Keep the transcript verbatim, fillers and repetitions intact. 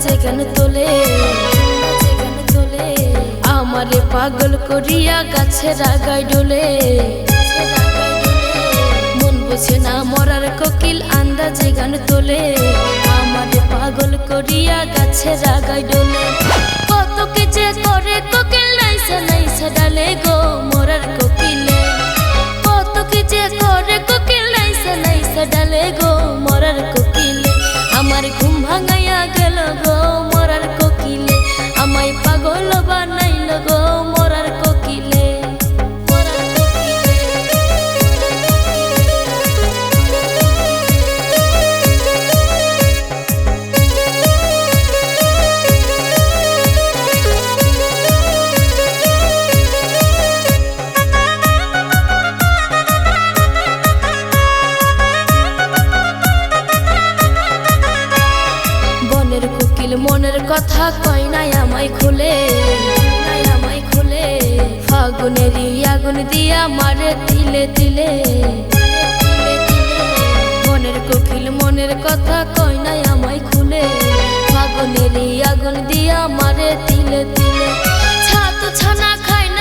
আন্দাজে গান তোলে আমারে পাগল করিয়া গাছের আগায় ডোলে মন বুঝে না মরার কোকিল আন্দাজে গান তোলে আমারে পাগল করিয়া গাছের আগায় ডোলে কত কি যে করে কোকিল নাইসা নাইসা ডালে গো মরার কোকিলে কত কি যে করে কোকিল নাইসা নাইসা ডালে গো মরার কোকিলে আমার ঘুম ভাঙাইয়া গেল গো মরার কোকিলে আমায় পাগল বানাইল গো মরার কোকিলে মরার কোকিলে বনের কোকিল মনের কথা কয় নাই আমায় খুলে আমায় খুলে ফাগুনেরই আগুন দিয়া মারে তিলে তিলে বনের কোকিল মনের কথা কয় নাই আমায় খুলে ফাগুনেরই আগুন দিয়া মারে তিলে তিলে ছাতু ছানা খায়